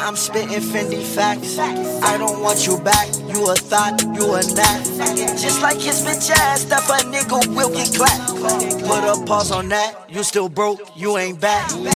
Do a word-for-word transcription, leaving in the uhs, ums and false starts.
I'm spitting Fendi facts. I don't want you back, you a thought, you a gnat. Just like his bitch ass, that a nigga will get clapped. Put a pause on that, you still broke, you ain't back.